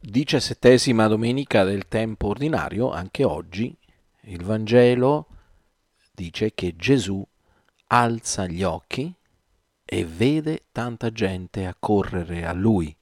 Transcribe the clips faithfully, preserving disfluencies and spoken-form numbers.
Diciassettesima domenica del tempo ordinario, anche oggi il Vangelo dice che Gesù alza gli occhi e vede tanta gente accorrere a lui.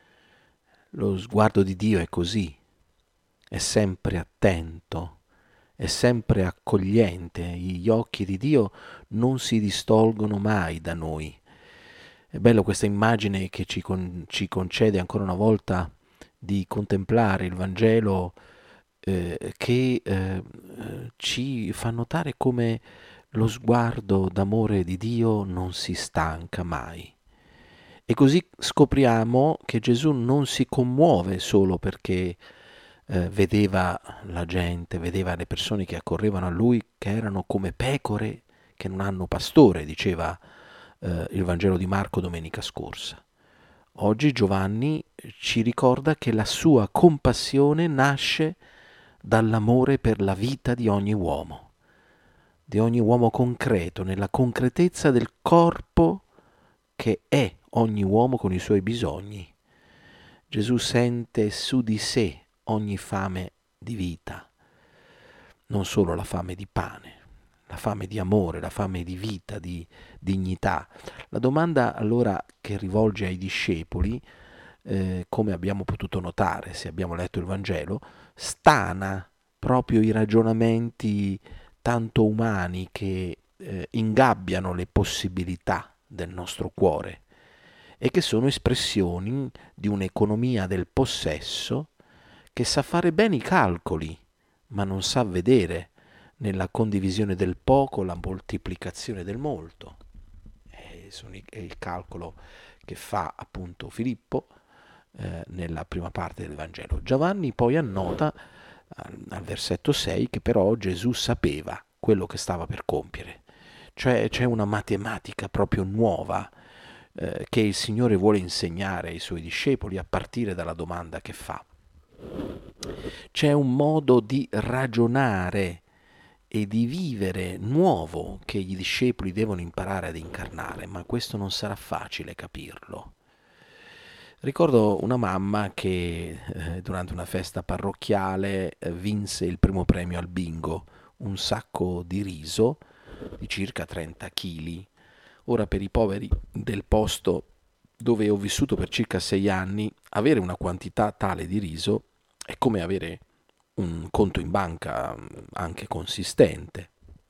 Lo sguardo di Dio è così, è sempre attento, è sempre accogliente, gli occhi di Dio non si distolgono mai da noi. È bello questa immagine che ci, con- ci concede ancora una volta di contemplare il Vangelo, eh, che eh, ci fa notare come lo sguardo d'amore di Dio non si stanca mai. E così scopriamo che Gesù non si commuove solo perché eh, vedeva la gente, vedeva le persone che accorrevano a lui, che erano come pecore che non hanno pastore, diceva eh, il Vangelo di Marco domenica scorsa. Oggi Giovanni ci ricorda che la sua compassione nasce dall'amore per la vita di ogni uomo, di ogni uomo concreto, nella concretezza del corpo che è ogni uomo con i suoi bisogni. Gesù sente su di sé ogni fame di vita, non solo la fame di pane, la fame di amore, la fame di vita, di dignità. La domanda allora che rivolge ai discepoli, eh, come abbiamo potuto notare se abbiamo letto il Vangelo, stana proprio i ragionamenti tanto umani che eh, ingabbiano le possibilità del nostro cuore e che sono espressioni di un'economia del possesso che sa fare bene i calcoli, ma non sa vedere nella condivisione del poco la moltiplicazione del molto. È il calcolo che fa appunto Filippo eh, nella prima parte del Vangelo. Giovanni poi annota al, al versetto sei che però Gesù sapeva quello che stava per compiere. Cioè c'è una matematica proprio nuova eh, che il Signore vuole insegnare ai suoi discepoli a partire dalla domanda che fa. C'è un modo di ragionare e di vivere nuovo che i discepoli devono imparare ad incarnare, ma questo non sarà facile capirlo. Ricordo una mamma che eh, durante una festa parrocchiale eh, vinse il primo premio al bingo, un sacco di riso di circa trenta chili. Ora per i poveri del posto dove ho vissuto per circa sei anni, avere una quantità tale di riso è come avere un conto in banca anche consistente.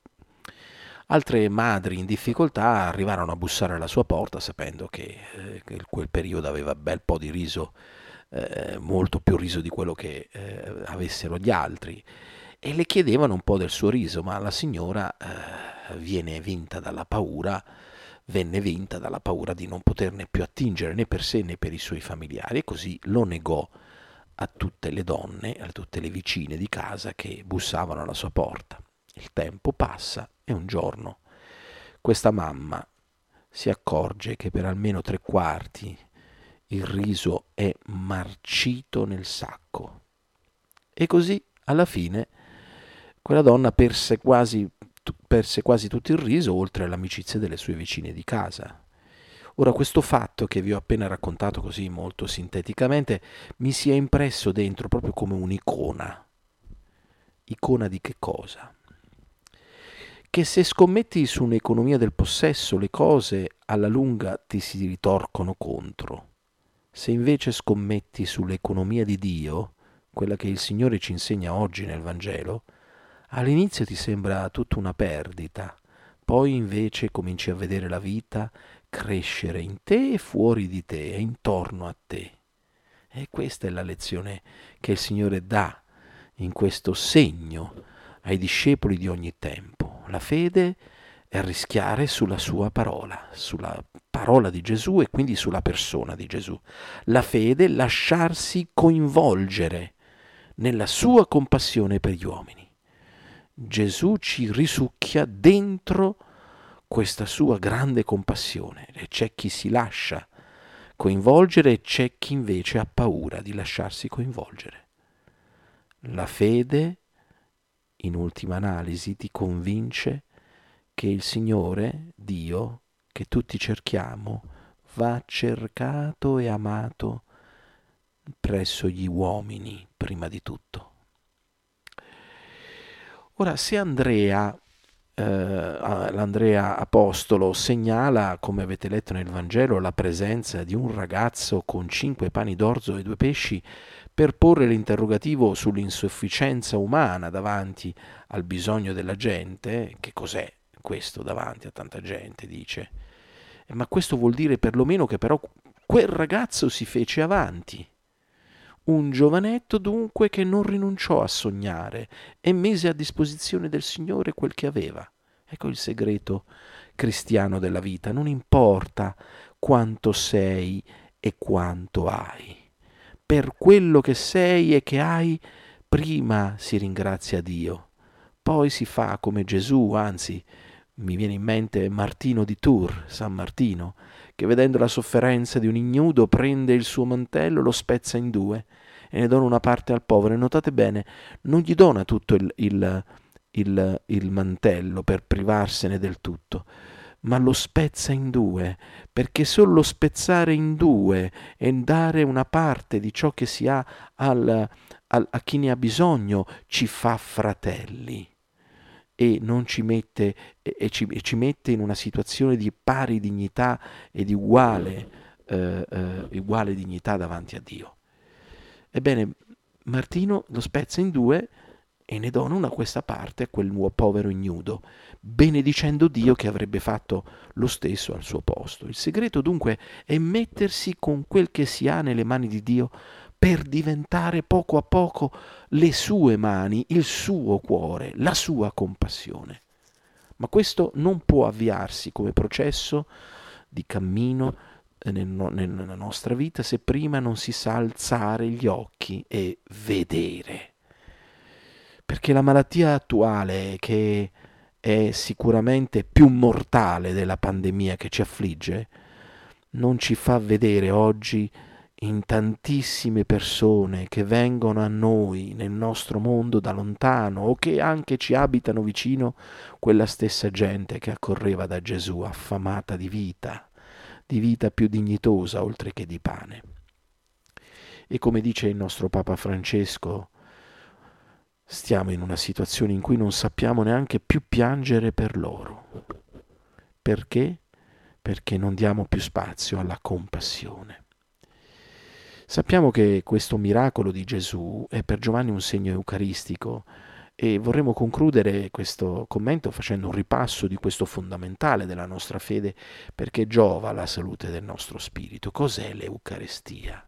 Altre madri in difficoltà arrivarono a bussare alla sua porta sapendo che, eh, che quel periodo aveva bel po' di riso, eh, molto più riso di quello che eh, avessero gli altri, e le chiedevano un po' del suo riso, ma la signora eh, viene vinta dalla paura, venne vinta dalla paura di non poterne più attingere né per sé né per i suoi familiari e così lo negò a tutte le donne, a tutte le vicine di casa che bussavano alla sua porta. Il tempo passa e un giorno questa mamma si accorge che per almeno tre quarti il riso è marcito nel sacco. E così, alla fine, quella donna perse quasi, perse quasi tutto il riso, oltre all'amicizia delle sue vicine di casa. Ora, questo fatto che vi ho appena raccontato così molto sinteticamente mi si è impresso dentro proprio come un'icona. Icona di che cosa? Che se scommetti su un'economia del possesso, le cose alla lunga ti si ritorcono contro. Se invece scommetti sull'economia di Dio, quella che il Signore ci insegna oggi nel Vangelo, all'inizio ti sembra tutta una perdita, poi invece cominci a vedere la vita crescere in te e fuori di te e intorno a te. E questa è la lezione che il Signore dà in questo segno ai discepoli di ogni tempo. La fede è rischiare sulla sua parola, sulla parola di Gesù e quindi sulla persona di Gesù. La fede è lasciarsi coinvolgere nella sua compassione per gli uomini. Gesù ci risucchia dentro questa sua grande compassione e c'è chi si lascia coinvolgere e c'è chi invece ha paura di lasciarsi coinvolgere. La fede, in ultima analisi, ti convince che il Signore, Dio, che tutti cerchiamo, va cercato e amato presso gli uomini prima di tutto. Ora, se Andrea, eh, l'Andrea Apostolo, segnala, come avete letto nel Vangelo, la presenza di un ragazzo con cinque pani d'orzo e due pesci per porre l'interrogativo sull'insufficienza umana davanti al bisogno della gente, che cos'è questo davanti a tanta gente, dice. Ma questo vuol dire perlomeno che però quel ragazzo si fece avanti. Un giovanetto dunque che non rinunciò a sognare e mise a disposizione del Signore quel che aveva. Ecco il segreto cristiano della vita. Non importa quanto sei e quanto hai. Per quello che sei e che hai, prima si ringrazia Dio, poi si fa come Gesù, anzi, mi viene in mente Martino di Tours, San Martino, che vedendo la sofferenza di un ignudo prende il suo mantello, lo spezza in due e ne dona una parte al povero. E notate bene, non gli dona tutto il, il, il, il mantello per privarsene del tutto, ma lo spezza in due, perché solo lo spezzare in due e dare una parte di ciò che si ha al, al, a chi ne ha bisogno ci fa fratelli. E non ci mette, e, e ci, e ci mette in una situazione di pari dignità e di uguale, eh, eh, uguale dignità davanti a Dio. Ebbene, Martino lo spezza in due e ne dona una questa parte a quel nuovo povero ignudo, benedicendo Dio che avrebbe fatto lo stesso al suo posto. Il segreto dunque è mettersi con quel che si ha nelle mani di Dio per diventare poco a poco le sue mani, il suo cuore, la sua compassione. Ma questo non può avviarsi come processo di cammino nel, nella nostra vita se prima non si sa alzare gli occhi e vedere. Perché la malattia attuale, che è sicuramente più mortale della pandemia che ci affligge, non ci fa vedere oggi in tantissime persone che vengono a noi nel nostro mondo da lontano o che anche ci abitano vicino, quella stessa gente che accorreva da Gesù affamata di vita, di vita più dignitosa oltre che di pane. E come dice il nostro Papa Francesco, stiamo in una situazione in cui non sappiamo neanche più piangere per loro. Perché? Perché non diamo più spazio alla compassione. Sappiamo che questo miracolo di Gesù è per Giovanni un segno eucaristico e vorremmo concludere questo commento facendo un ripasso di questo fondamentale della nostra fede perché giova alla salute del nostro spirito. Cos'è l'Eucaristia?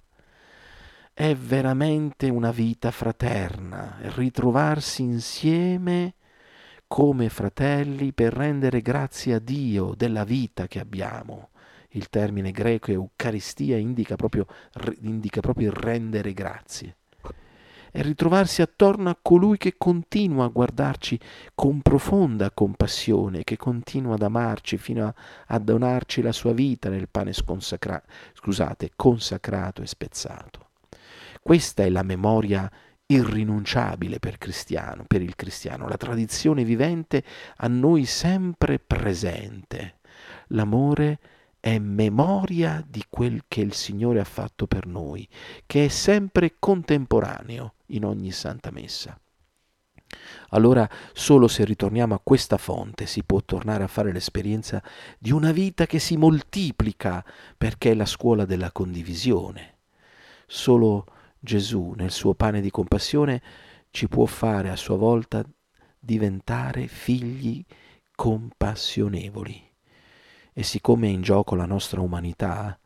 È veramente una vita fraterna, ritrovarsi insieme come fratelli per rendere grazie a Dio della vita che abbiamo. Il termine greco Eucaristia indica proprio, indica proprio il rendere grazie. È ritrovarsi attorno a colui che continua a guardarci con profonda compassione, che continua ad amarci fino a, a donarci la sua vita nel pane sconsacra- scusate, consacrato e spezzato. Questa è la memoria irrinunciabile per, cristiano, per il cristiano, la tradizione vivente a noi sempre presente. L'amore è memoria di quel che il Signore ha fatto per noi, che è sempre contemporaneo in ogni Santa Messa. Allora solo se ritorniamo a questa fonte si può tornare a fare l'esperienza di una vita che si moltiplica perché è la scuola della condivisione. Solo Gesù nel suo pane di compassione ci può fare a sua volta diventare figli compassionevoli. E siccome è in gioco la nostra umanità,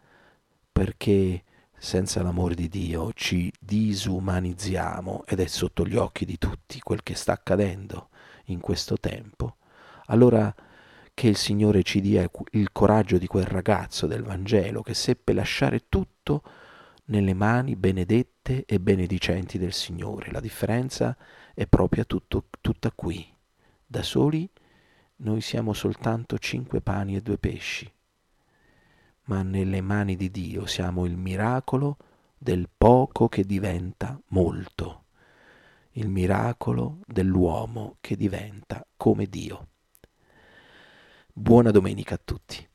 perché senza l'amore di Dio ci disumanizziamo ed è sotto gli occhi di tutti quel che sta accadendo in questo tempo, allora che il Signore ci dia il coraggio di quel ragazzo del Vangelo che seppe lasciare tutto nelle mani benedette e benedicenti del Signore. La differenza è proprio tutto, tutta qui. Da soli noi siamo soltanto cinque pani e due pesci, ma nelle mani di Dio siamo il miracolo del poco che diventa molto, il miracolo dell'uomo che diventa come Dio. Buona domenica a tutti.